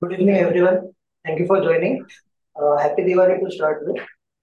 Good evening, everyone. Thank you for joining. Happy Diwali to start with.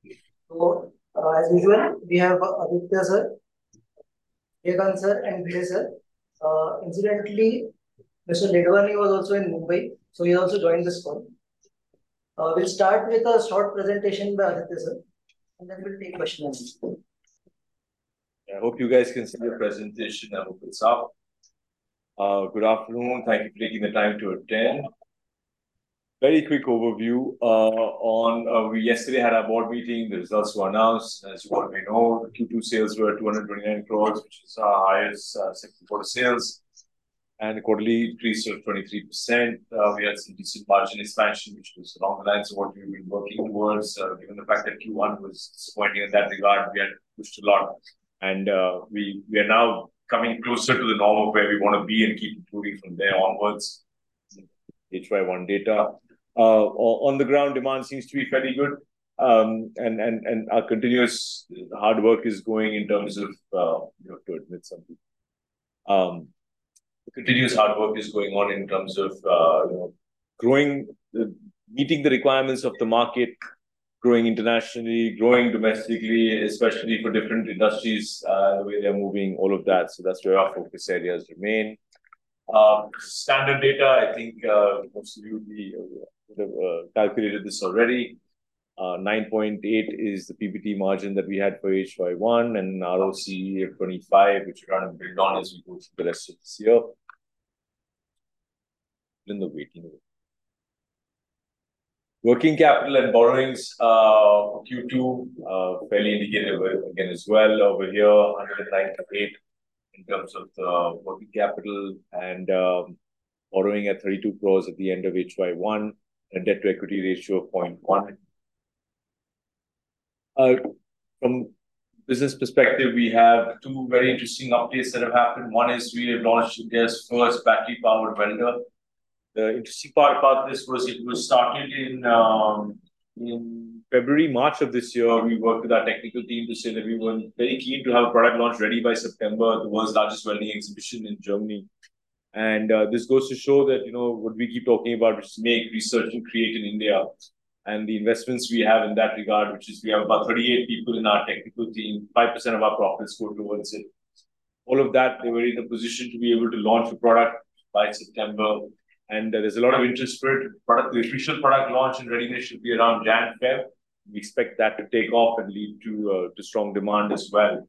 As usual, we have Aditya sir, Yegant sir, and Bhide sir. Incidentally, Mr. Ledwani was also in Mumbai, so he also joined this call. We'll start with a short presentation by Aditya sir, and then we'll take questions. I hope you guys can see the presentation. I hope it's up. Good afternoon. Thank you for taking the time to attend. Very quick overview we yesterday had our board meeting. The results were announced. As you already know, the Q2 sales were 229 crores, which is our highest second quarter sales, and the quarterly increase of 23%. We had some decent margin expansion, which was along the lines of what we've been working towards. Given the fact that Q1 was disappointing in that regard, we had pushed a lot, and we are now coming closer to the norm of where we want to be and keep improving from there onwards. HY1 data. On the ground, demand seems to be fairly good, and our continuous hard work is going in terms of to admit something. Continuous hard work is going on in terms of growing, meeting the requirements of the market, growing internationally, growing domestically, especially for different industries, the way they're moving, all of that. So that's where our focus areas remain. Standard data, I think most of you would have calculated this already. 9.8 is the PBT margin that we had for HY1, and ROCE of 25, which we're trying to build on as we go through the rest of this year. In the waiting room. Working capital and borrowings for Q2 fairly indicative again as well. Over here, 198 in terms of the working capital, and borrowing at 32 crores at the end of HY1, a debt to equity ratio of 0.1. From business perspective, we have two very interesting updates that have happened. One is we have launched India's first battery powered welder. The interesting part about this was it was started in February, March of this year. We worked with our technical team to say that we were very keen to have a product launch ready by September, the world's largest welding exhibition in Germany. And this goes to show that, what we keep talking about, which is make, research, and create in India. And the investments we have in that regard, which is we have about 38 people in our technical team, 5% of our profits go towards it. All of that, they were in a position to be able to launch a product by September. And there's a lot of interest for it. The official product launch and readiness should be around Jan-Feb. We expect that to take off and lead to strong demand as well.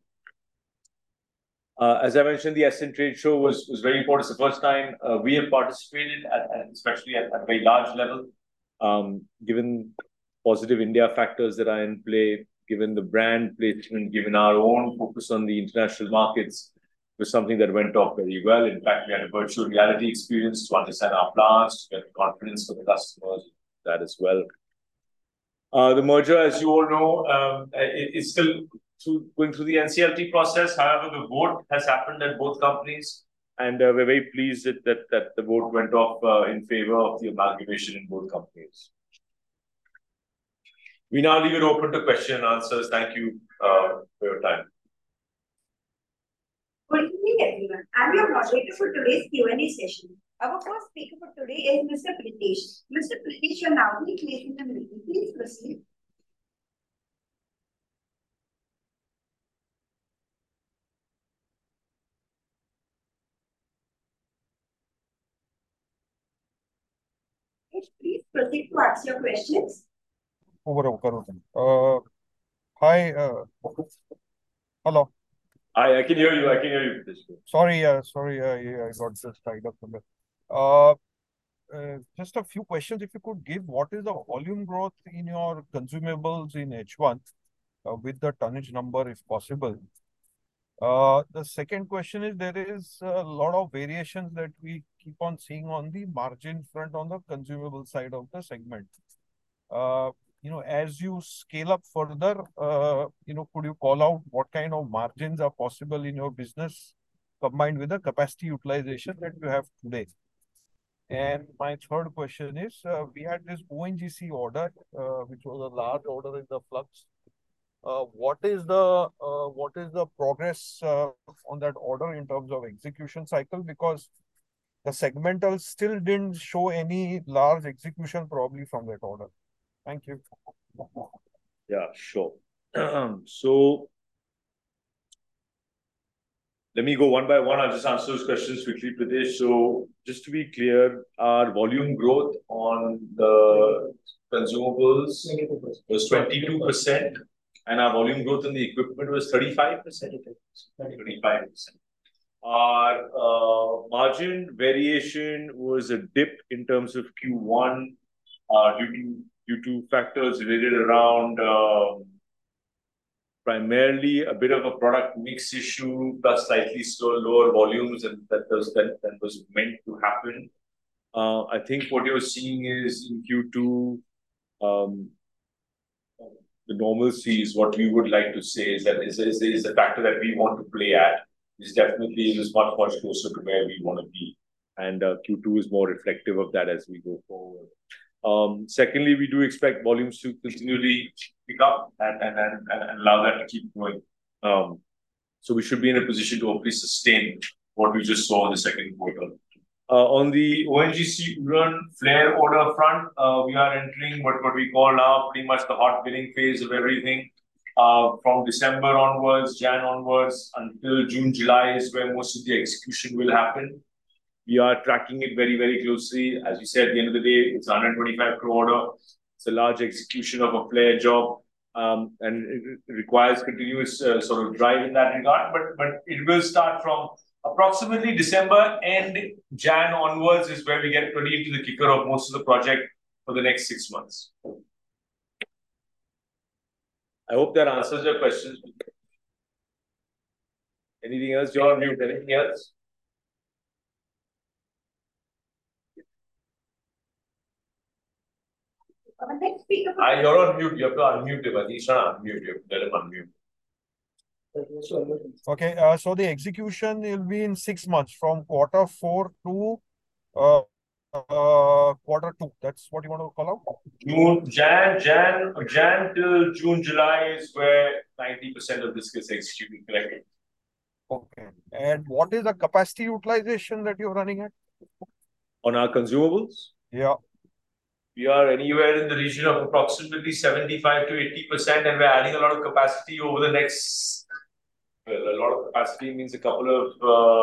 As I mentioned, the Ascent Trade Show was very important. It's the first time we have participated, especially at a very large level. Given positive India factors that are in play, given the brand placement, given our own focus on the international markets, was something that went off very well. In fact, we had a virtual reality experience to understand our plans, to get confidence for the customers, that as well. The merger, as you all know, is still going through the NCLT process. However, the vote has happened at both companies, and we're very pleased that the vote went off in favor of the amalgamation in both companies. We now leave it open to question and answers. Thank you for your time. Good evening, everyone. I'm your moderator for today's Q&A session. Our first speaker for today is Mr. Pritesh. Mr. Pritesh, you're now being placed in the meeting. Please proceed. Please proceed to ask your questions. Hi. Hello. Hi, I can hear you. Sorry, I got just tied up a bit. Just a few questions. If you could give, what is the volume growth in your consumables in H1 with the tonnage number, if possible? The second question is, there is a lot of variations that we keep on seeing on the margin front on the consumable side of the segment. As you scale up further, could you call out what kind of margins are possible in your business combined with the capacity utilization that you have today? And my third question is, we had this ONGC order, which was a large order in the flux. What is the progress on that order in terms of execution cycle? Because the segmental still didn't show any large execution probably from that order. Thank you. Yeah, sure. So let me go one by one. I'll just answer those questions quickly, Pradesh. So just to be clear, our volume growth on the consumables was 22%, and our volume growth on the equipment was 35%. 35%. Our margin variation was a dip in terms of Q1 due to factors related around primarily a bit of a product mix issue, plus slightly lower volumes, and that was meant to happen. I think what you're seeing is in Q2, the normalcy is what we would like to say is that is a factor that we want to play at. Is definitely is much closer to where we want to be, and Q2 is more reflective of that as we go forward. Secondly, we do expect volumes to continually pick up and allow that to keep going. So we should be in a position to hopefully sustain what we just saw in the second quarter. On the ONGC Udaan flare order front, we are entering what we call now pretty much the hot bidding phase of everything. From December onwards, Jan onwards, until June, July is where most of the execution will happen. We are tracking it very closely. As you said, at the end of the day, it's a 125 crore order. It's a large execution of a flare job, and it requires continuous sort of drive in that regard. But it will start from approximately December and Jan onwards is where we get pretty into the kicker of most of the project for the next 6 months. I hope that answers your questions. Anything else? You're on mute. Anything else? Next speaker. You're on mute. You have to unmute him. He's trying to unmute you. Let him unmute. Okay, so the execution will be in 6 months from quarter 4 to quarter 2. That's what you want to call out? Jan till June, July is where 90% of this gets executed correctly. Okay. And what is the capacity utilization that you're running at? On our consumables? Yeah. We are anywhere in the region of approximately 75 to 80%, and we're adding a lot of capacity over the next. Well, a lot of capacity means a couple of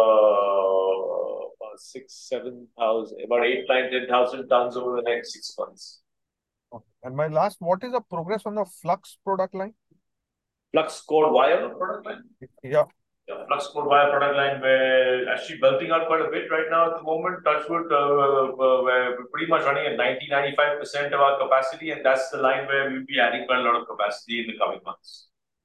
6,000-7,000, about 8,000-10,000 tons over the next 6 months. Okay. And my last, what is the progress on the flux product line? Flux core wire product line? Yeah. Yeah, flux core wire product line, we're actually belting out quite a bit right now at the moment. Touchwood, we're pretty much running at 90-95% of our capacity, and that's the line where we'll be adding quite a lot of capacity in the coming months.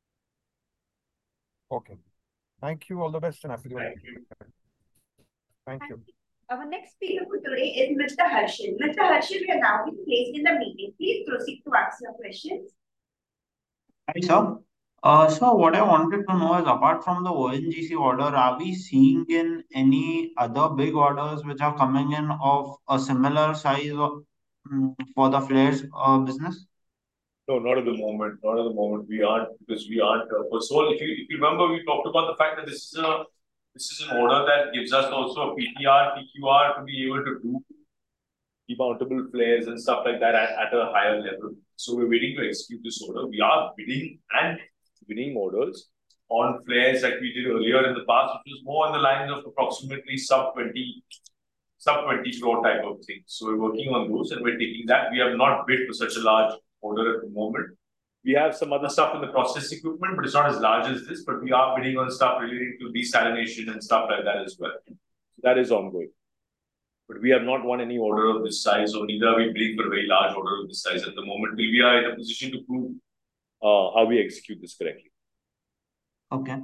Okay. Thank you. All the best and happy Diwali. Thank you. Thank you. Our next speaker for today is Mr. Harshil. Mr. Harshil, we are now being placed in the meeting. Please proceed to ask your questions. Hi, sir. So what I wanted to know is, apart from the ONGC order, are we seeing in any other big orders which are coming in of a similar size for the flares business? No, not at the moment. Not at the moment. We aren't, because we aren't. First of all, if you remember, we talked about the fact that this is an order that gives us also a PTR, PQR to be able to do demountable flares and stuff like that at a higher level. So we're waiting to execute this order. We are bidding and winning orders on flares like we did earlier in the past, which was more on the lines of approximately sub 20 crore type of thing. So we're working on those and we're taking that. We have not bid for such a large order at the moment. We have some other stuff in the process equipment, but it's not as large as this, but we are bidding on stuff relating to desalination and stuff like that as well. So that is ongoing. But we have not won any order of this size, or neither are we bidding for a very large order of this size at the moment. We are in a position to prove how we execute this correctly. Okay.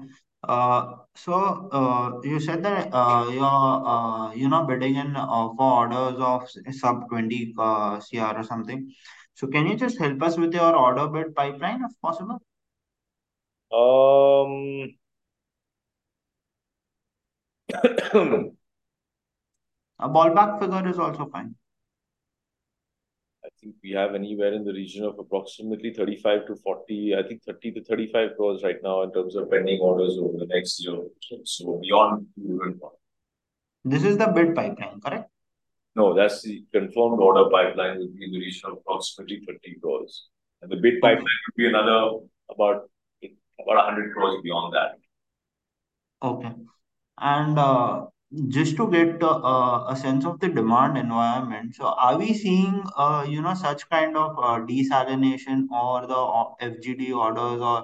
So you said that you're bidding in for orders of sub 20 CR or something. So can you just help us with your order bid pipeline if possible? A ballpark figure is also fine. I think we have anywhere in the region of approximately 35 to 40, I think 30 to 35 crores right now in terms of pending orders over the next year. So beyond. This is the bid pipeline, correct? No, that's the confirmed order pipeline will be in the region of approximately 30 crores. And the bid pipeline Okay. would be another about 100 crores beyond that. Okay. And just to get a sense of the demand environment, so are we seeing, such kind of desalination or the FGD orders or,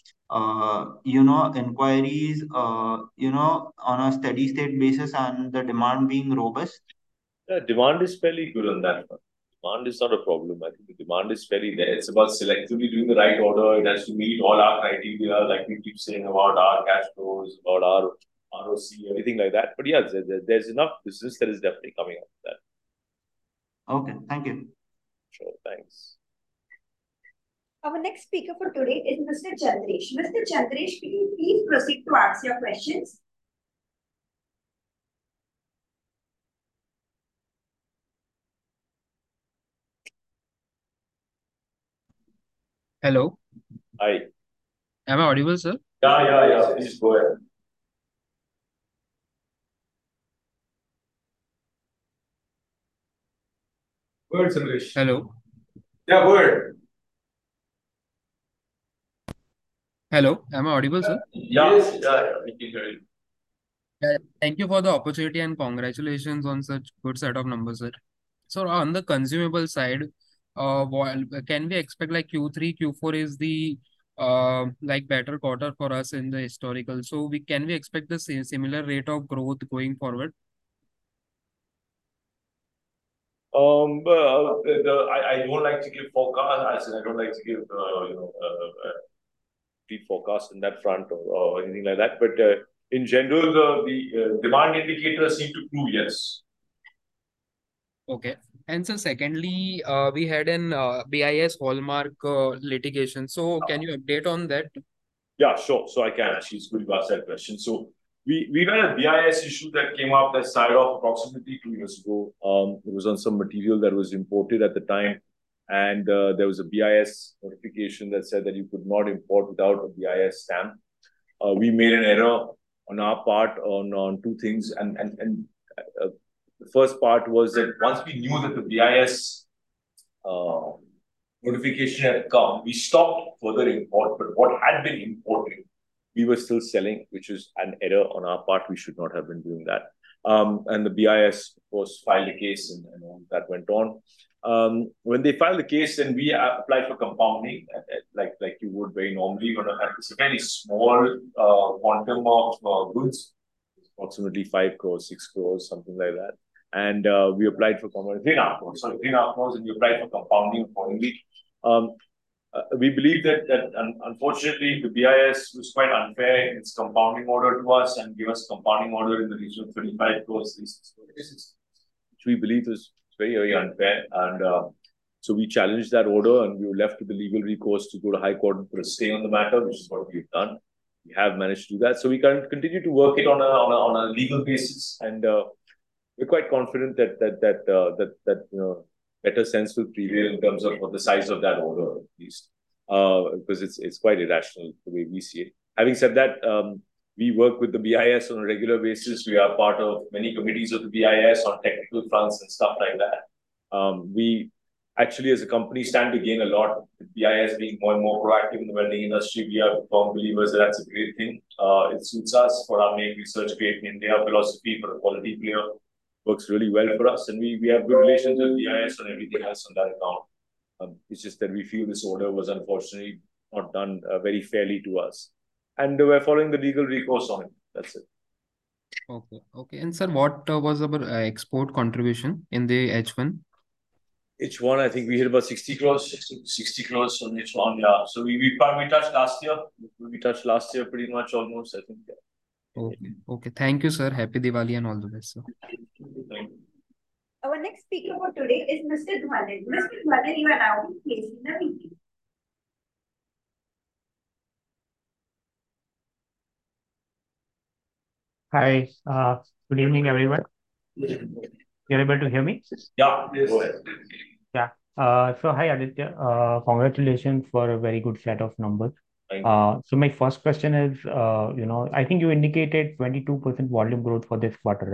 inquiries, on a steady state basis and the demand being robust? Yeah, demand is fairly good on that one. Demand is not a problem. I think the demand is fairly there. It's about selectively doing the right order. It has to meet all our criteria, like we keep saying about our cash flows, about our ROC, everything like that. But yeah, there's enough business that is definitely coming up with that. Okay, thank you. Sure, thanks. Our next speaker for today is Mr. Chandresh. Mr. Chandresh, can you please proceed to ask your questions? Hello, Hi. am I audible, sir? Yeah. Please go ahead. Go ahead, Sandesh. Hello, Yeah, go ahead. hello, am I audible, sir? Yes, yeah, we can hear you. Yeah, thank you for the opportunity and congratulations on such good set of numbers, sir. So on the consumable side, can we expect like Q3, Q4 is the like better quarter for us in the historical? So we expect the similar rate of growth going forward? I don't like to give forecast. I said I don't like to give forecast in that front or anything like that. But in general, the demand indicators seem to prove yes. Okay. And so secondly, we had an BIS hallmark litigation. So can you update on that? Yeah, sure. So I can actually, it's good you asked that question. So we had a BIS issue that came up that started off approximately 2 years ago. It was on some material that was imported at the time, and there was a BIS notification that said that you could not import without a BIS stamp. We made an error on our part on two things, and the first part was that once we knew that the BIS notification had come, we stopped further import. But what had been imported, we were still selling, which is an error on our part. We should not have been doing that. And the BIS, of course, filed a case, and all that went on. When they filed the case, then we applied for compounding, like you would very normally. It's a very small quantum of goods, approximately 5 crores, 6 crores, something like that. And we applied for compounding, 3.5 crores, sorry, 3.5 crores, and we applied for compounding accordingly. We believe that unfortunately the BIS was quite unfair in its compounding order to us and gave us compounding order in the region of 35 crores, which we believe is very unfair. And so we challenged that order, and we were left with the legal recourse to go to High Court and put a stay on the matter, which is what we've done. We have managed to do that. So we can continue to work it on a legal basis, and we're quite confident that better sense will prevail in terms of the size of that order, at least, because it's quite irrational the way we see it. Having said that, we work with the BIS on a regular basis. We are part of many committees of the BIS on technical fronts and stuff like that. We actually, as a company, stand to gain a lot with BIS being more and more proactive in the welding industry. We are firm believers that that's a great thing. It suits us for our Make Research Great in India philosophy for a quality player. Works really well for us, and we have good relations with BIS and everything else on that account. It's just that we feel this order was unfortunately not done very fairly to us, and we're following the legal recourse on it. That's it. Okay. And sir, what was our export contribution in the H1? H1, I think we hit about 60 crores, 60 crores on H1, yeah. So we touched last year. We touched last year pretty much almost, I think. Yeah. Okay. Thank you, sir. Happy Diwali and all the best, sir. Thank you. Our next speaker for today is Mr. Dhwanil. Mr. Dhwanil, you are now placed in the meeting. Hi, good evening, everyone. You're able to hear me? Yeah, go ahead. Yeah. So hi, Aditya. Congratulations for a very good set of numbers. Thank you. So my first question is, I think you indicated 22% volume growth for this quarter, right?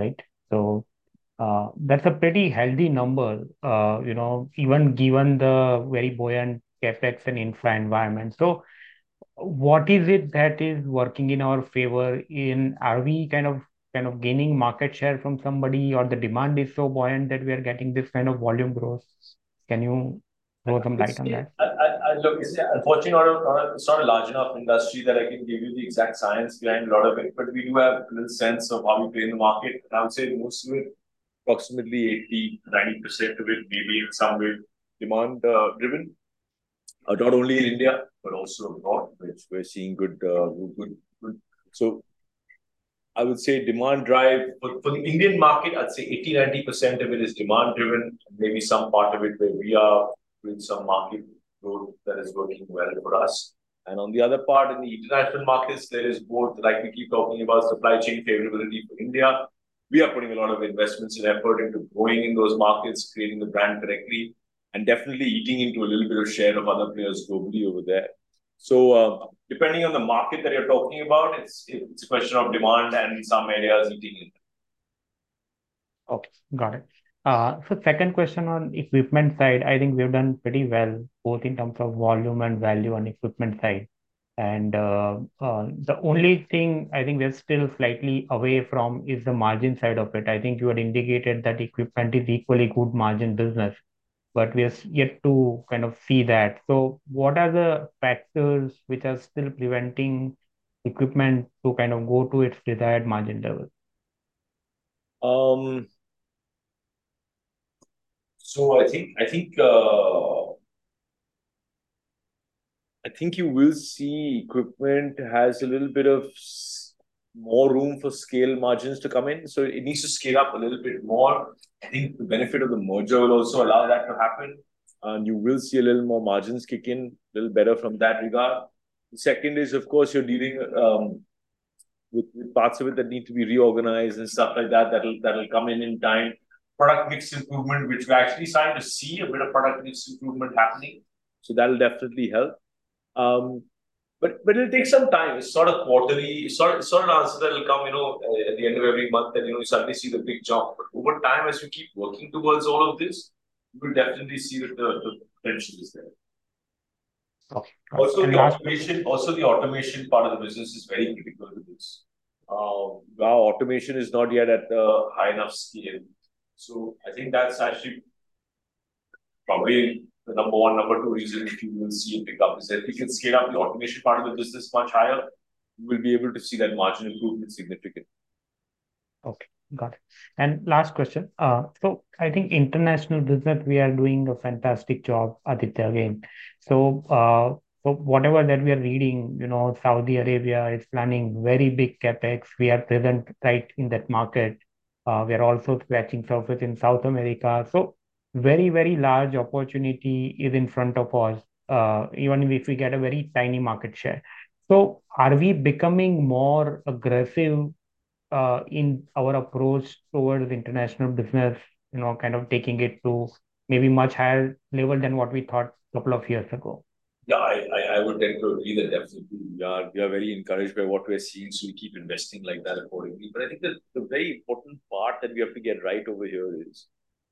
So that's a pretty healthy number, even given the very buoyant capex and infra environment. So what is it that is working in our favor? Are we kind of gaining market share from somebody, or the demand is so buoyant that we are getting this kind of volume growth? Can you throw some light on that? Look, unfortunately, it's not a large enough industry that I can give you the exact science behind a lot of it, but we do have a little sense of how we play in the market. And I would say most of it, approximately 80-90% of it, maybe in some way demand driven, not only in India, but also abroad, which we're seeing good. So I would say demand drive for the Indian market, I'd say 80-90% of it is demand driven, maybe some part of it where we are with some market growth that is working well for us. And on the other part, in the international markets, there is both, like we keep talking about, supply chain favorability for India. We are putting a lot of investments and effort into growing in those markets, creating the brand correctly, and definitely eating into a little bit of share of other players globally over there. So depending on the market that you're talking about, it's a question of demand and in some areas eating it. Okay, got it. So second question on equipment side, I think we've done pretty well, both in terms of volume and value on equipment side. And the only thing I think we're still slightly away from is the margin side of it. I think you had indicated that equipment is equally good margin business, but we are yet to kind of see that. So what are the factors which are still preventing equipment to kind of go to its desired margin level? So I think you will see equipment has a little bit of more room for scale margins to come in. So it needs to scale up a little bit more. I think the benefit of the merger will also allow that to happen. And you will see a little more margins kick in, a little better from that regard. The second is, of course, you're dealing with parts of it that need to be reorganized and stuff like that. That'll come in time. Product mix improvement, which we're actually starting to see a bit of product mix improvement happening. So that'll definitely help. But it'll take some time. It's sort of quarterly, sort of an answer that will come, at the end of every month, and you suddenly see the big jump. But over time, as you keep working towards all of this, you will definitely see that the potential is there. Okay. Also, the automation part of the business is very critical to this. Our automation is not yet at the high enough scale. So I think that's actually probably the number one, number two reason if you will see it pick up is that if you can scale up the automation part of the business much higher, you will be able to see that margin improvement significant. Okay, got it. And last question. So I think international business, we are doing a fantastic job, Aditya, again. So whatever that we are reading, Saudi Arabia is planning very big capex. We are present right in that market. We are also scratching surface in South America. So very, very large opportunity is in front of us, even if we get a very tiny market share. So are we becoming more aggressive in our approach towards international business, kind of taking it to maybe much higher level than what we thought a couple of years ago? Yeah, I would tend to agree that definitely we are very encouraged by what we're seeing, so we keep investing like that accordingly. But I think that the very important part that we have to get right over here is,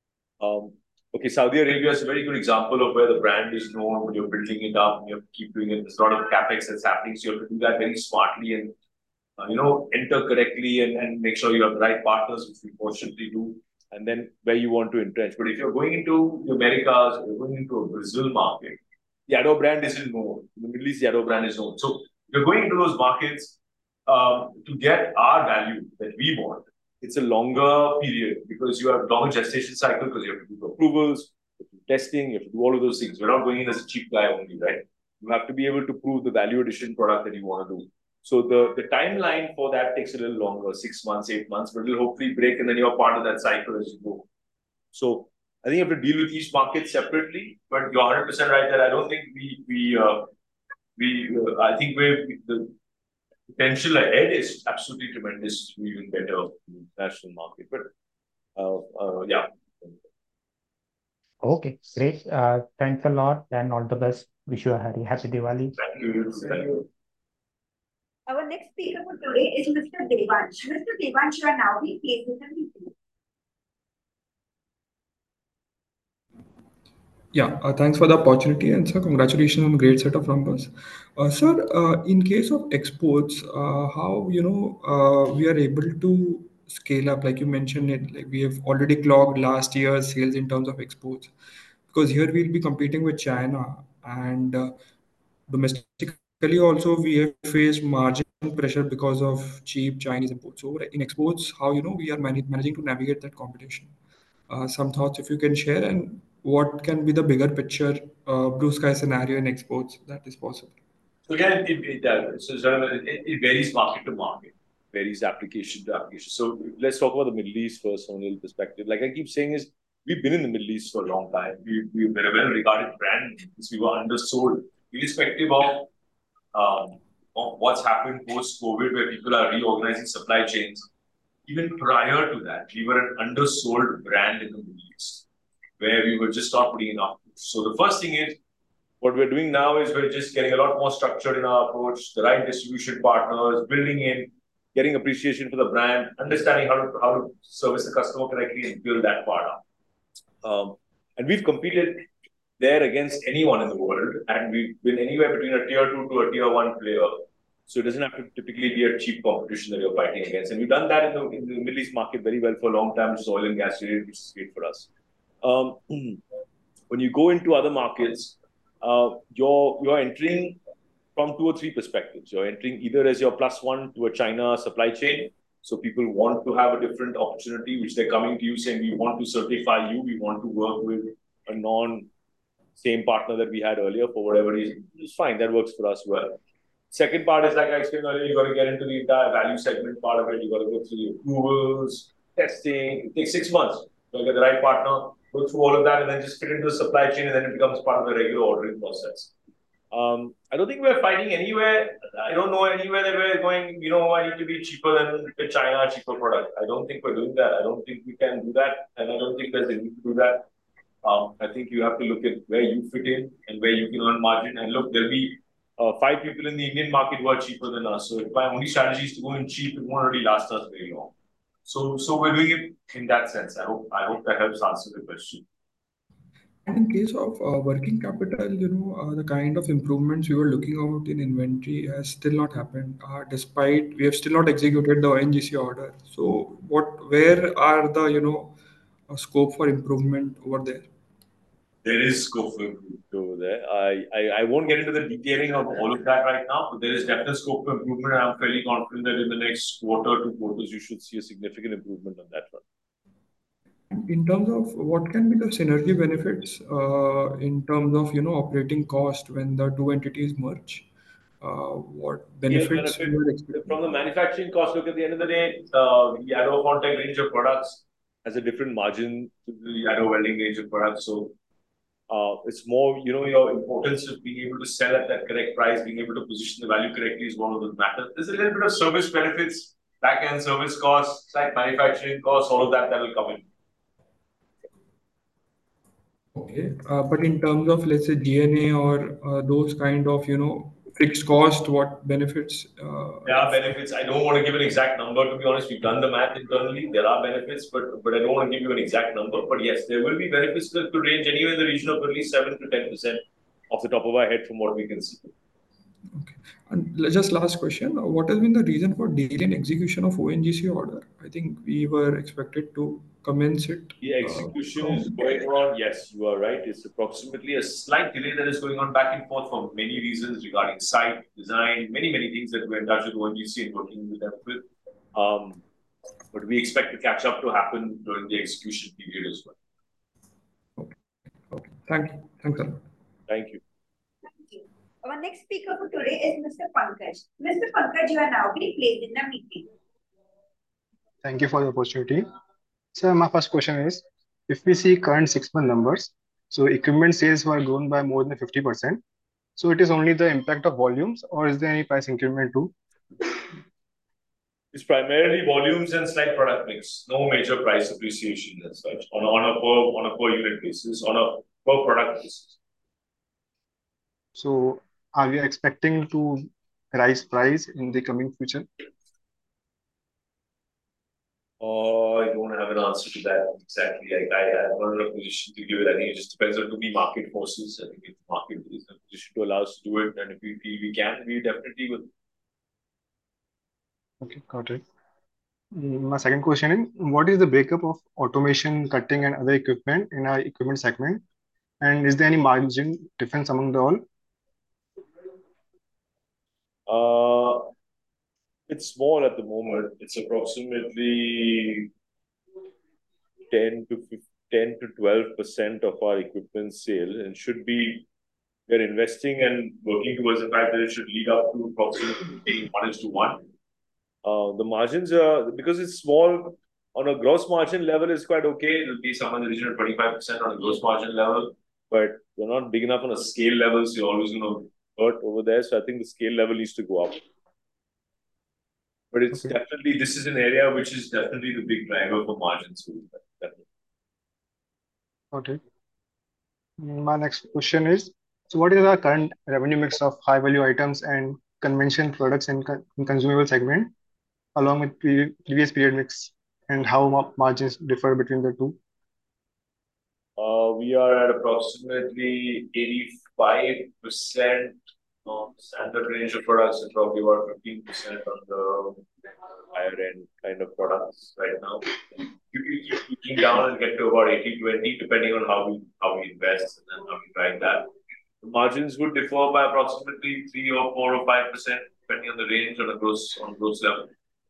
okay, Saudi Arabia is a very good example of where the brand is known, when you're building it up, you have to keep doing it. There's a lot of capex that's happening, so you have to do that very smartly and enter correctly and make sure you have the right partners, which we fortunately do, and then where you want to entrench. But if you're going into the Americas, or you're going into a Brazil market, the Addo brand isn't known. In the Middle East, the Addo brand is known. So you're going into those markets to get our value that we want. It's a longer period because you have longer gestation cycle because you have to do approvals, you have to do testing, you have to do all of those things. We're not going in as a cheap guy only, right? You have to be able to prove the value addition product that you want to do. So the timeline for that takes a little longer, 6 months, 8 months, but it'll hopefully break and then you're part of that cycle as you go. So I think you have to deal with each market separately, but you're 100% right that I don't think I think the potential ahead is absolutely tremendous to even better in the international market. But yeah. Okay, great. Thanks a lot and all the best. Wish you a happy Diwali. Thank you. Thank you. Our next speaker for today is Mr. Devansh. Mr. Devansh, you are now being placed in the meeting. Yeah, thanks for the opportunity, and sir, congratulations on great set of numbers. Sir, in case of exports, how we are able to scale up? Like you mentioned it, like we have already clocked last year's sales in terms of exports, because here we'll be competing with China, and domestically also we have faced margin pressure because of cheap Chinese imports. So in exports, how we are managing to navigate that competition? Some thoughts if you can share, and what can be the bigger picture, blue sky scenario in exports that is possible? So again, it varies market to market, varies application to application. So let's talk about the Middle East first from a little perspective. Like I keep saying, is we've been in the Middle East for a long time. We've been a well-regarded brand because we were undersold, irrespective of what's happened post-COVID, where people are reorganizing supply chains. Even prior to that, we were an undersold brand in the Middle East, where we were just not putting enough. So the first thing is, what we're doing now is we're just getting a lot more structured in our approach, the right distribution partners, building in, getting appreciation for the brand, understanding how to service the customer correctly and build that part up. And we've competed there against anyone in the world, and we've been anywhere between a tier 2 to a tier 1 player. So it doesn't have to typically be a cheap competition that you're fighting against. And we've done that in the Middle East market very well for a long time, which is oil and gas related, which is great for us. When you go into other markets, you're entering from 2 or 3 perspectives. You're entering either as your plus one to a China supply chain. So people want to have a different opportunity, which they're coming to you saying, we want to certify you, we want to work with a same partner that we had earlier for whatever reason. It's fine, that works for us well. Second part is, like I explained earlier, you got to get into the entire value segment part of it. You got to go through the approvals, testing. It takes 6 months to get the right partner, go through all of that, and then just fit into the supply chain, and then it becomes part of the regular ordering process. I don't think we're fighting anywhere. I don't know anywhere that we're going, I need to be cheaper than China, cheaper product. I don't think we're doing that. I don't think we can do that. And I don't think there's a need to do that. I think you have to look at where you fit in and where you can earn margin. And look, there'll be 5 people in the Indian market who are cheaper than us. So if my only strategy is to go in cheap, it won't really last us very long. So we're doing it in that sense. I hope that helps answer the question. And in case of working capital, the kind of improvements we were looking out in inventory has still not happened, despite we have still not executed the ONGC order. So where are the, scope for improvement over there? There is scope for improvement over there. I won't get into the detailing of all of that right now, but there is definitely scope for improvement. And I'm fairly confident that in the next quarter, 2 quarters, you should see a significant improvement on that front. In terms of what can be the synergy benefits, in terms of, operating cost when the two entities merge? What benefits you are expecting? From the manufacturing cost, look, at the end of the day, the Yadav Contech range of products has a different margin to the Yadav Welding range of products. So it's more, your importance of being able to sell at that correct price, being able to position the value correctly is one of those matters. There's a little bit of service benefits, back-end service costs, like manufacturing costs, all of that will come in. Okay. But in terms of, let's say, GNA or those kind of, fixed cost, what benefits? There are benefits. I don't want to give an exact number, to be honest. We've done the math internally. There are benefits, but I don't want to give you an exact number. But yes, there will be benefits that could range anywhere in the region of at least 7 to 10% off the top of our head from what we can see. Okay. And just last question, what has been the reason for delay in execution of ONGC order? I think we were expected to commence it. The execution is going on. Yes, you are right. It's approximately a slight delay that is going on back and forth for many reasons regarding site, design, many things that we're in touch with ONGC and working with them with. But we expect the catch up to happen during the execution period as well. Okay. Thank you. Thanks a lot. Thank you. Our next speaker for today is Mr. Pankaj. Mr. Pankaj, you are now being placed in the meeting. Thank you for the opportunity. So my first question is, if we see current 6-month numbers, so equipment sales were grown by more than 50%. So it is only the impact of volumes, or is there any price increment too? It's primarily volumes and slight product mix. No major price appreciation as such on a per unit basis, on a per product basis. So are we expecting to rise price in the coming future? I don't have an answer to that exactly. I'm not in a position to give it. I think it just depends on too many market forces. I think if the market is in a position to allow us to do it, and if we feel we can, we definitely will. Okay, got it. My second question is, what is the breakup of automation, cutting, and other equipment in our equipment segment? And is there any margin difference among the all? It's small at the moment. It's approximately 10 to 12% of our equipment sale, and should be we're investing and working towards the fact that it should lead up to approximately being 1:1. The margins are, because it's small, on a gross margin level is quite okay. It'll be somewhere in the region of 25% on a gross margin level, but we're not big enough on a scale level, so you're always going to hurt over there. So I think the scale level needs to go up. But it's Okay. definitely, this is an area which is definitely the big driver for margins. Okay. My next question is, so what is our current revenue mix of high value items and conventional products in consumable segment, along with previous period mix, and how margins differ between the two? We are at approximately 85% on the standard range of products and probably about 15% on the higher end kind of products right now. You can keep tweaking down and get to about 80-20, depending on how we invest and then how we drive that. The margins would differ by approximately 3 or 4 or 5%, depending on the range on gross level.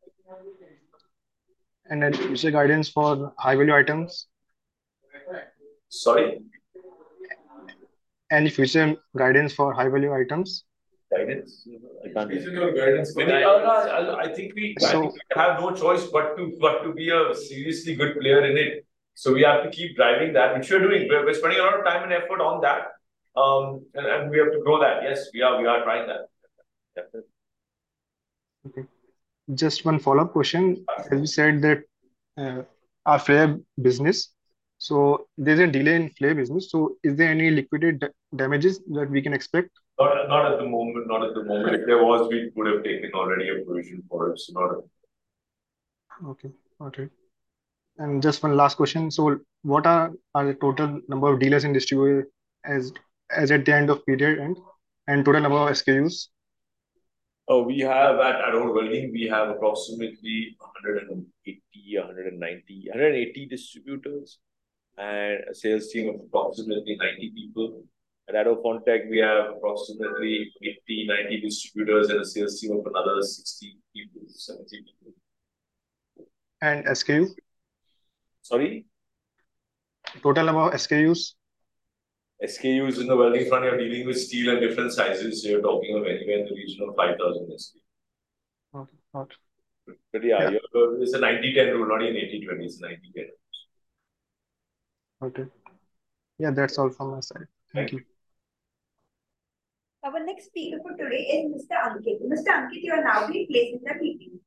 And then future guidance for high value items? Sorry? Any future guidance for high value items? Guidance? I can't guidance. I think we have no choice but to be a seriously good player in it. So we have to keep driving that, which we're doing. We're spending a lot of time and effort on that. And we have to grow that. Yes, we are trying that. Definitely. Okay. Just one follow-up question. As you said that our flare business, so there's a delay in flare business. So is there any liquidated damages that we can expect? Not at the moment. Not at the moment. If there was, we would have taken already a provision for it. So not. Okay. Okay. And just one last question. So what are the total number of dealers and distributors as at the end of period and total number of SKUs? We have at our welding, we have approximately 180 distributors and a sales team of approximately 90 people. At Adofrontech, we have approximately 80-90 distributors and a sales team of another 60 people, 70 people. And SKU? Sorry? Total number of SKUs? SKUs in the welding front, you're dealing with steel and different sizes. So you're talking of anywhere in the region of 5,000 SKUs. Okay. Okay. But yeah. It's a 90-10 rule, not even 80-20, it's a 90-10. Okay. Yeah, that's all from my side. Thank you. Our next speaker for today is Mr. Ankit. Mr. Ankit, you are now being placed in the meeting.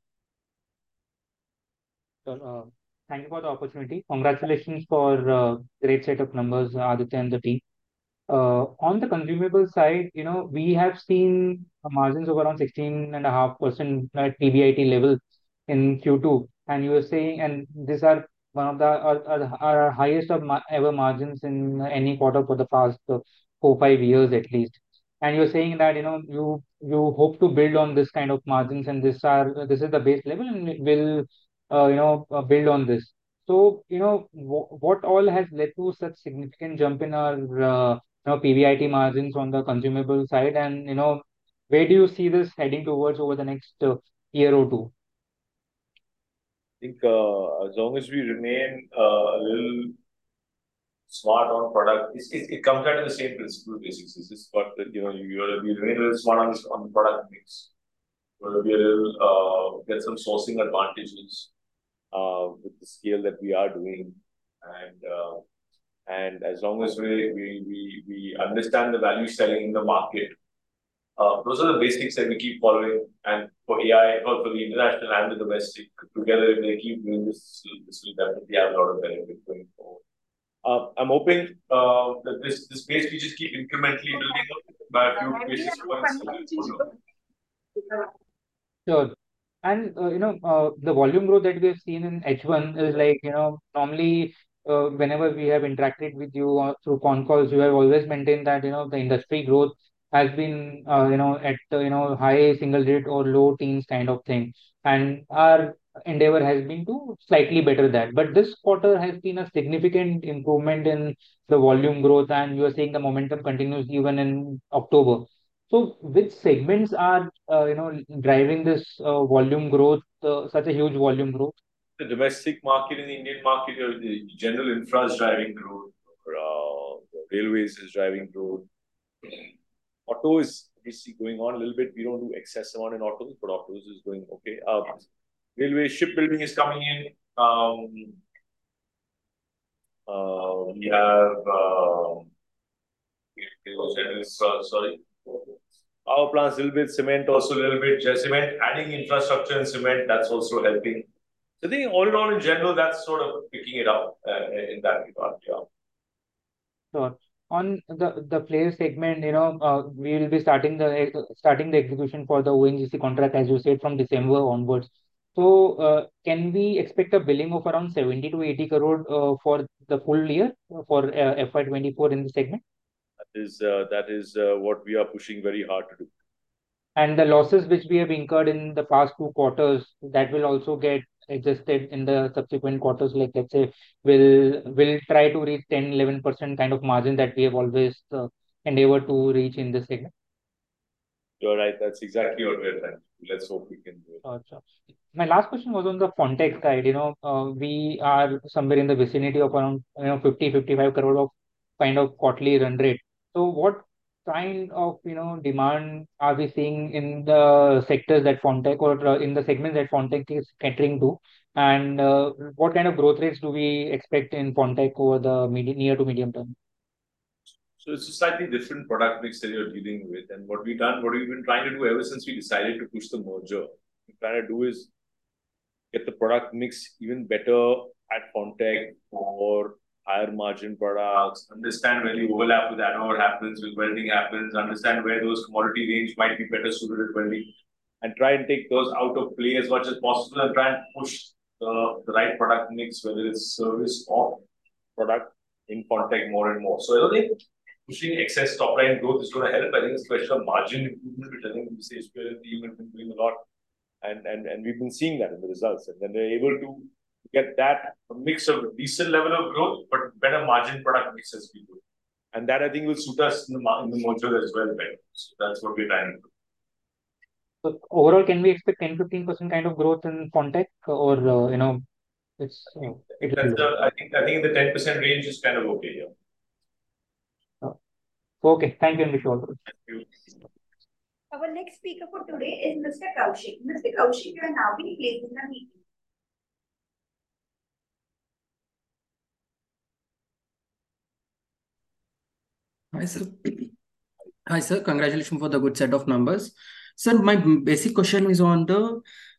Thank you for the opportunity. Congratulations for great set of numbers, Aditya and the team. On the consumable side, we have seen margins of around 16.5% at PBIT level in Q2, and you were saying, and these are one of our highest of ever margins in any quarter for the past 4-5 years at least. And you're saying that you hope to build on this kind of margins, and this is the base level, and it will build on this. So what all has led to such significant jump in our PBIT margins on the consumable side, and where do you see this heading towards over the next year or two? I think as long as we remain a little smart on product, it comes down to the same principle basics. This is what you remain a little smart on the product mix. We'll be a little get some sourcing advantages with the scale that we are doing, and as long as we understand the value selling in the market, those are the basics that we keep following. And for AI, for the international and the domestic together, if they keep doing this will definitely have a lot of benefit going forward. I'm hoping that this space we just keep incrementally building up by a few basis points. Sure. And the volume growth that we have seen in H1 is like, normally whenever we have interacted with you through con calls, you have always maintained that, the industry growth has been, at, high single digit or low teens kind of thing. And our endeavor has been to slightly better that. But this quarter has been a significant improvement in the volume growth, and you are seeing the momentum continues even in October. So which segments are driving this volume growth, such a huge volume growth? The domestic market and the Indian market, or the general infra is driving growth, or, railways is driving growth. Auto is obviously going on a little bit. We don't do excess amount in autos, but autos is going okay. Railway shipbuilding is coming in. We have sorry. Power plants a little bit, cement also a little bit. Cement, adding infrastructure and cement, that's also helping. So I think all in all, in general, that's sort of picking it up in that regard. Yeah. Sure. On the player segment, we will be starting the execution for the ONGC contract, as you said, from December onwards. So can we expect a billing of around 70 to 80 crore for the full year for FY24 in the segment? That is what we are pushing very hard to do. And the losses which we have incurred in the past 2 quarters, that will also get adjusted in the subsequent quarters. Like, let's say, we'll try to reach 10-11% kind of margin that we have always endeavored to reach in this segment. You're right. That's exactly what we're trying to do. Let's hope we can do it. Sure. My last question was on the Fontech side. We are somewhere in the vicinity of around 50-55 crore of kind of quarterly run rate. So what kind of demand are we seeing in the sectors that Fontech, or in the segments that Fontech is catering to, and what kind of growth rates do we expect in Fontech over the near to medium term? So it's a slightly different product mix that you're dealing with, and what we've been trying to do ever since we decided to push the merger, what we're trying to do is get the product mix even better at Fontech for higher margin products, understand where the overlap with anode happens, with welding happens, understand where those commodity range might be better suited at welding, and try and take those out of play as much as possible and try and push the right product mix, whether it's service or product in Fontech more and more. So I don't think pushing excess top line growth is going to help. I think it's a question of margin improvement, which I think the sales team have been doing a lot. And we've been seeing that in the results. And then they're able to get that mix of decent level of growth, but better margin product mix as we do. And that I think will suit us in the merger as well better. So that's what we're trying to do. So overall, can we expect 10-15% kind of growth in Fontech, or it's I think the 10% range is kind of okay. Yeah. Okay, thank you, and wish you all the best. Thank you. Our next speaker for today is Mr. Kaushik. Mr. Kaushik, you are now being placed in the meeting. Hi, sir. Hi, sir. Congratulations for the good set of numbers. Sir, my basic question is on the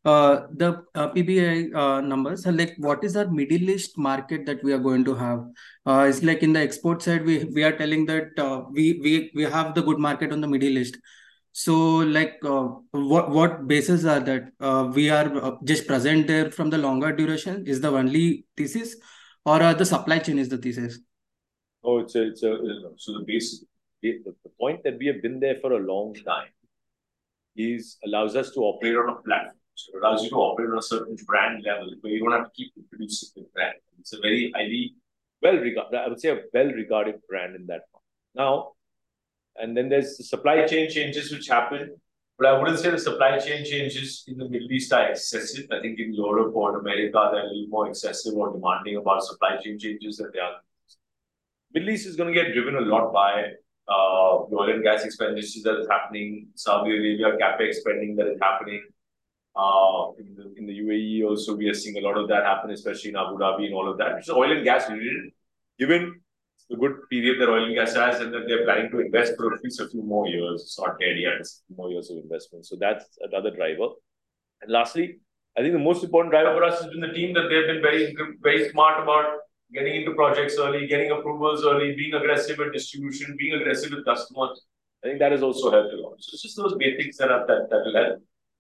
PBI numbers. So, like, what is our Middle East market that we are going to have? It's like in the export side, we are telling that we have the good market on the Middle East. So, like, what bases are that we are just present there from the longer duration is the only thesis, or the supply chain is the thesis? Oh, so the point that we have been there for a long time allows us to operate on a platform. So it allows you to operate on a certain brand level where you don't have to keep producing the brand. It's a very highly well-regarded, I would say a well-regarded brand in that one. Now, and then there's the supply chain changes which happen, but I wouldn't say the supply chain changes in the Middle East are excessive. I think in Europe or America, they're a little more excessive or demanding about supply chain changes than they are. Middle East is going to get driven a lot by the oil and gas expenditures that is happening, Saudi Arabia capex spending that is happening. In the UAE also, we are seeing a lot of that happen, especially in Abu Dhabi and all of that, which is oil and gas related, given the good period that oil and gas has, and that they're planning to invest for at least a few more years. It's not dead yet, it's a few more years of investment. So that's another driver. And lastly, I think the most important driver for us has been the team, that they've been very, very smart about getting into projects early, getting approvals early, being aggressive with distribution, being aggressive with customers. I think that has also helped a lot. So it's just those basics that will help.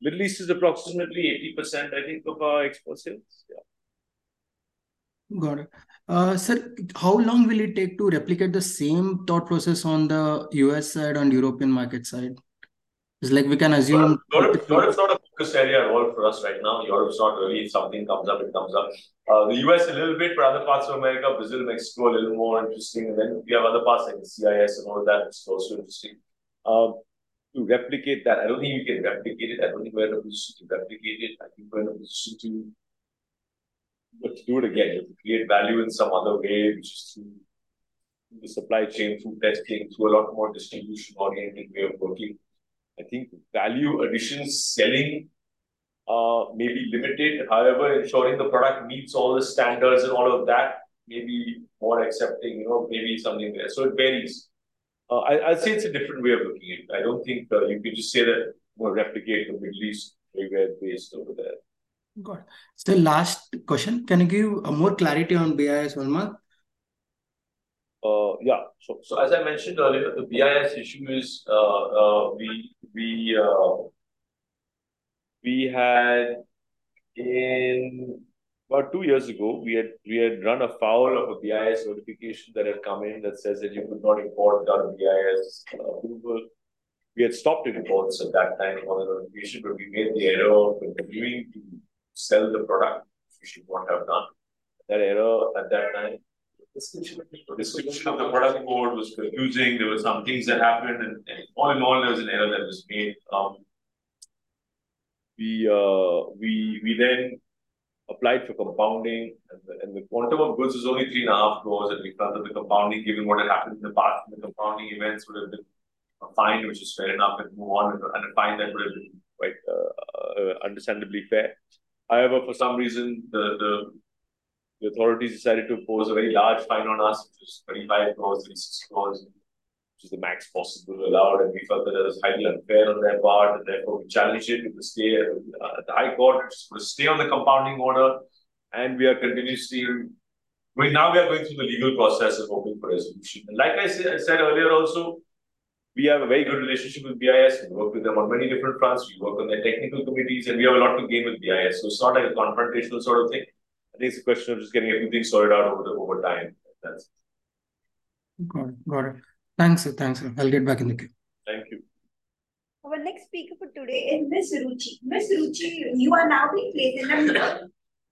Middle East is approximately 80%, I think, of our export sales. Yeah. Got it. Sir, how long will it take to replicate the same thought process on the US side and European market side? It's like we can assume. Europe's not a focus area at all for us right now. Europe's not really. If something comes up, it comes up. The US a little bit, but other parts of America, Brazil, Mexico, a little more interesting. And then we have other parts like the CIS and all of that, which is also interesting. To replicate that, I don't think we can replicate it. I don't think we're in a position to replicate it. I think we're in a position to do it again, to create value in some other way, which is through the supply chain, through testing, through a lot more distribution-oriented way of working. I think value additions, selling may be limited. However, ensuring the product meets all the standards and all of that may be more accepting, maybe something there. So it varies. I'd say it's a different way of looking at it. I don't think you can just say that we'll replicate the Middle East where we're based over there. Got it. So last question, can you give more clarity on BIS, Walmart? Yeah. So as I mentioned earlier, the BIS issue is we had in about 2 years ago, we had run afoul of a BIS notification that had come in that says that you could not import without BIS approval. We had stopped imports at that time on the notification, but we made the error of continuing to sell the product, which we should not have done. That error at that time, the description of the product code was confusing. There were some things that happened, and all in all, there was an error that was made. We then applied for compounding, and the quantum of goods was only 3.5 crores, and we felt that the compounding, given what had happened in the past, the compounding events would have been a fine, which is fair enough, and move on, and a fine that would have been quite understandably fair. However, for some reason, the authorities decided to impose a very large fine on us, which was 35 crores, 36 crores, which is the max possible allowed, and we felt that it was highly unfair on their part, and therefore we challenged it with the stay at the High Court, which was stay on the compounding order, and we are continuously. Now we are going through the legal process of hoping for resolution. And like I said earlier also, we have a very good relationship with BIS. We work with them on many different fronts. We work on their technical committees, and we have a lot to gain with BIS. So it's not like a confrontational sort of thing. I think it's a question of just getting everything sorted out over time. That's it. Got it. Thanks, sir. I'll get back in the queue. Thank you. Our next speaker for today is Miss Ruchi. Miss Ruchi, you are now being placed in the meeting.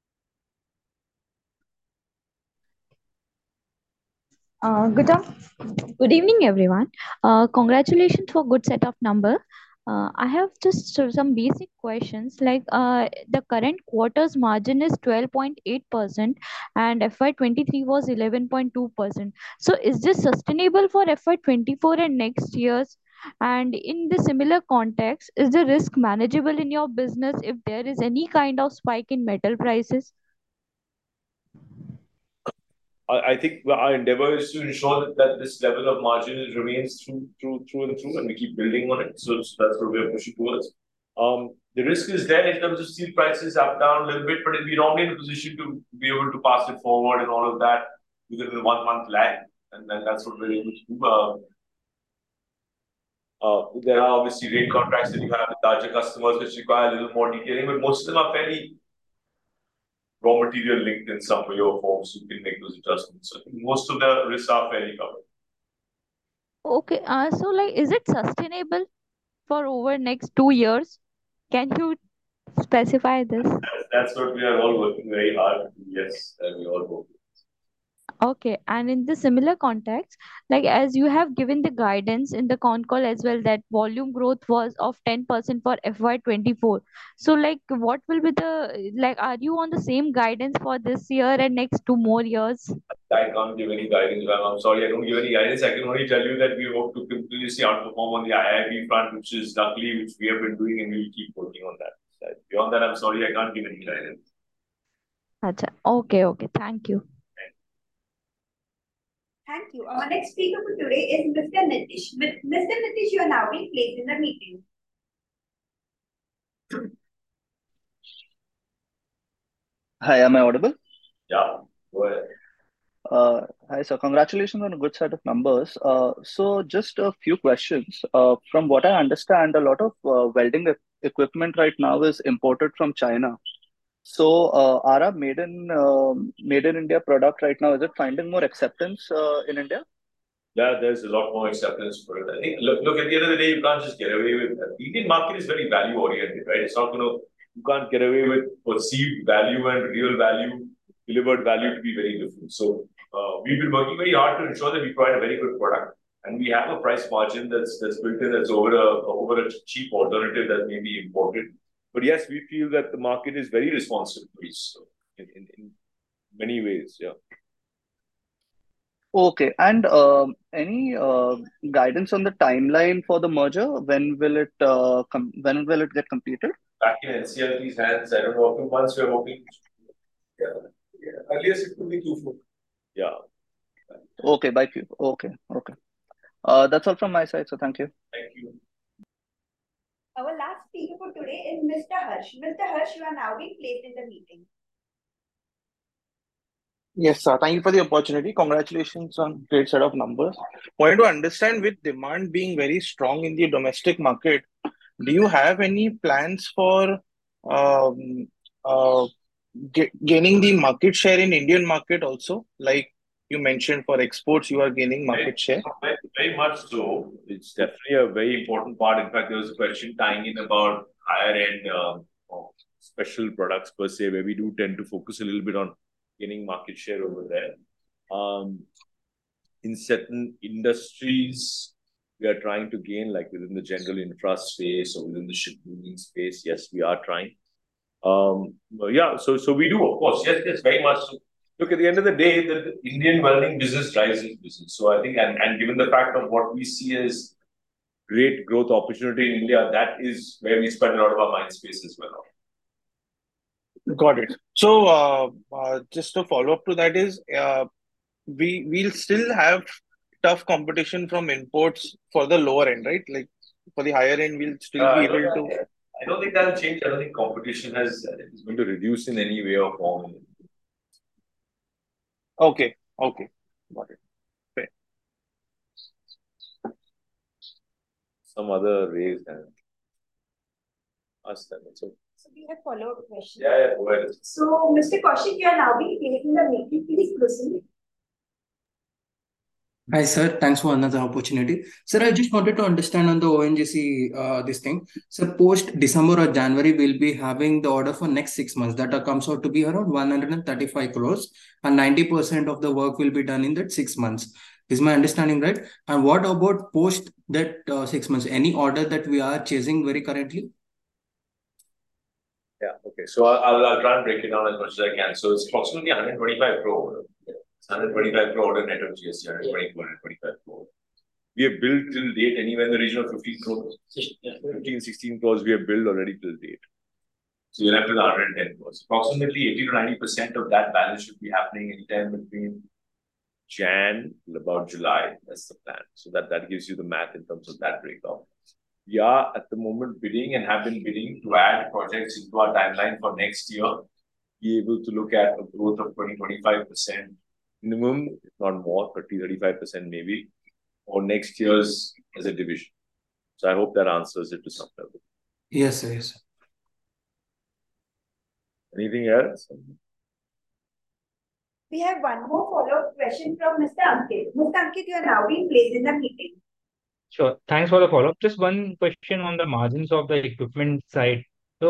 Good evening, everyone. Congratulations for good set of number. I have just some basic questions like the current quarter's margin is 12.8% and FY23 was 11.2%. So is this sustainable for FY24 and next years? And in the similar context, is the risk manageable in your business if there is any kind of spike in metal prices? I think our endeavor is to ensure that this level of margin remains through and through, and we keep building on it. So that's what we're pushing towards. The risk is there in terms of steel prices up, down a little bit, but we're normally in a position to be able to pass it forward and all of that within a 1 month lag. And then that's what we're able to do. There are obviously rate contracts that you have with larger customers which require a little more detailing, but most of them are fairly raw material linked in some way or form, so you can make those adjustments. So I think most of the risks are fairly covered. Okay, so like, is it sustainable for over next 2 years? Can you specify this? That's what we are all working very hard to do. Yes, and we all hope. Okay, and in the similar context, like as you have given the guidance in the con call as well that volume growth was of 10% for FY24. So like what will be the, like are you on the same guidance for this year and next 2 more years? I can't give any guidance, ma'am. I'm sorry, I don't give any guidance. I can only tell you that we hope to continuously outperform on the IIB front, which is luckily, which we have been doing, and we'll keep working on that. Beyond that, I'm sorry, I can't give any guidance. Acha. Okay, thank you. Thank you. Our next speaker for today is Mr. Nitish. Mr. Nitish, you are now being placed in the meeting. Hi, am I audible? Yeah, go ahead. Hi, sir. Congratulations on a good set of numbers. So just a few questions. From what I understand, a lot of welding equipment right now is imported from China. So, are our made in India product right now, is it finding more acceptance in India? Yeah, there's a lot more acceptance for it. I think, look, at the end of the day, you can't just get away with that. The Indian market is very value oriented, right? It's not going to, you can't get away with perceived value and real value, delivered value to be very different. So, we've been working very hard to ensure that we provide a very good product. And we have a price margin that's built in that's over a cheap alternative that may be imported. But yes, we feel that the market is very responsive to each, so in many ways, yeah. Okay. And any guidance on the timeline for the merger? When will it get completed? Back in NCLT's hands, I don't know, a few months we're hoping. Yeah. Earliest it could be Q4. Yeah. Okay, by Q. Okay. That's all from my side. So thank you. Thank you. Our last speaker for today is Mr. Harsh. Mr. Harsh, you are now being placed in the meeting. Yes, sir. Thank you for the opportunity. Congratulations on great set of numbers. Wanted to understand, with demand being very strong in the domestic market, do you have any plans for um, uh, gaining the market share in Indian market also? Like you mentioned, for exports, you are gaining market share. Very much so. It's definitely a very important part. In fact, there was a question tying in about higher end special products per se, where we do tend to focus a little bit on gaining market share over there. In certain industries, we are trying to gain, like within the general infra space or within the shipbuilding space. Yes, we are trying. Yeah, so we do, of course. Yes, very much so. Look, at the end of the day, the Indian welding business drives this business. So I think, and given the fact of what we see as great growth opportunity in India, that is where we spend a lot of our mind space as well. Got it. So just to follow up to that is, we'll still have tough competition from imports for the lower end, right? Like for the higher end, we'll still be able to. I don't think that'll change. I don't think competition is going to reduce in any way or form. Okay. Got it. Fair. Some other raised hand. Ask them. So we have follow-up questions. Yeah, go ahead. So, Mr. Kaushik, you are now being placed in the meeting. Please proceed. Hi, sir. Thanks for another opportunity. Sir, I just wanted to understand on the ONGC this thing. So, post December or January, we'll be having the order for next 6 months. That comes out to be around 135 crores, and 90% of the work will be done in that 6 months. Is my understanding right? And what about post that 6 months? Any order that we are chasing very currently? Yeah, okay. So I'll try and break it down as much as I can. So it's approximately 125 crore. It's 125 crore order net of GST, 125 crore. We have billed till date anywhere in the region of 15 crores. 15, 16 crores we have billed already till date. So you're left with 110 crores. Approximately 80 to 90% of that balance should be happening anytime between Jan till about July. That's the plan. So that gives you the math in terms of that breakdown. We are at the moment bidding and have been bidding to add projects into our timeline for next year. Be able to look at a growth of 20-25% minimum, if not more, 30-35% maybe, or next year's as a division. So I hope that answers it to some level. Yes, sir. Yes, sir. Anything else? We have one more follow-up question from Mr. Ankit. Mr. Ankit, you are now being placed in the meeting. Sure. Thanks for the follow-up. Just one question on the margins of the equipment side.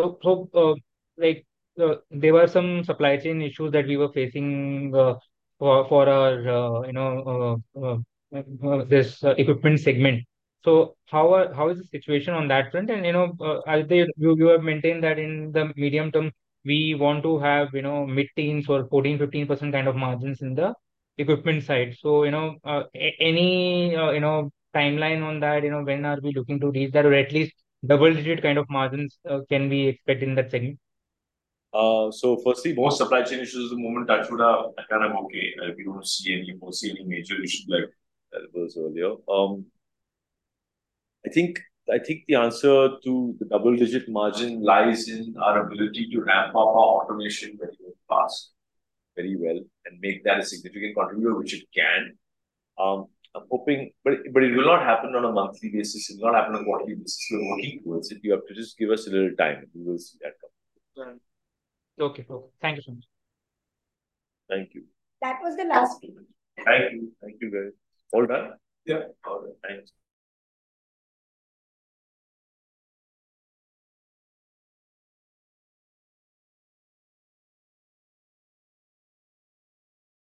There were some supply chain issues that we were facing for our this equipment segment. So how is the situation on that front? And you have maintained that in the medium term we want to have mid-teens or 14-15% kind of margins in the equipment side. So any timeline on that, when are we looking to reach that, or at least double-digit kind of margins can we expect in that segment? So firstly, most supply chain issues at the moment, touch wood, are kind of okay. We don't foresee any major issues like that was earlier. I think the answer to the double-digit margin lies in our ability to ramp up our automation very, very fast. very well and make that a significant contributor, which it can. I'm hoping, but it will not happen on a monthly basis. It will not happen on a quarterly basis. We're working towards it. You have to just give us a little time, and we will see that come. Okay. Thank you so much. Thank you. That was the last speaker. Thank you, guys. All done? Yeah. All right. Thanks.